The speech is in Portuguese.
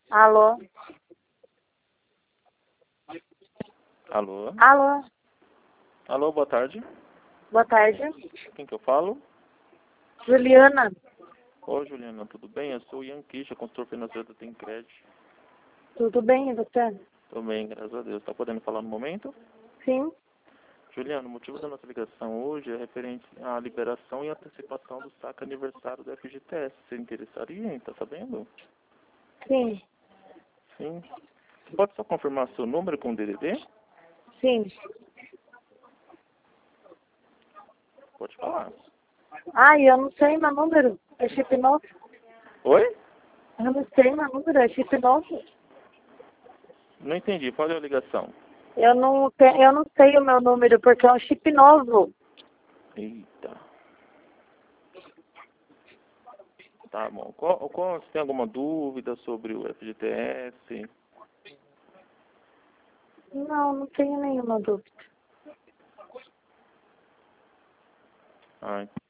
Alô? Alô? Alô? Alô, boa tarde. Boa tarde. Quem que eu falo? Juliana. Oi, Juliana, tudo bem? Eu sou o Ian Kisha, consultor financeiro da Tencred. Tudo bem, e você? Tô bem, graças a Deus. Tá podendo falar no momento? Sim. Juliana, o motivo da nossa ligação hoje é referente à liberação e antecipação do saque aniversário do FGTS. Você interessaria em tá sabendo? Sim. Sim. Você pode só confirmar seu número com o DDD? Sim. Pode falar. Ai, eu não sei meu número. É chip novo? Oi? Eu não sei meu número. É chip novo? Não entendi. Qual é a ligação? Eu não sei o meu número porque é um chip novo. Eita. Tá bom. Você tem alguma dúvida sobre o FGTS? Não tenho nenhuma dúvida. Ai.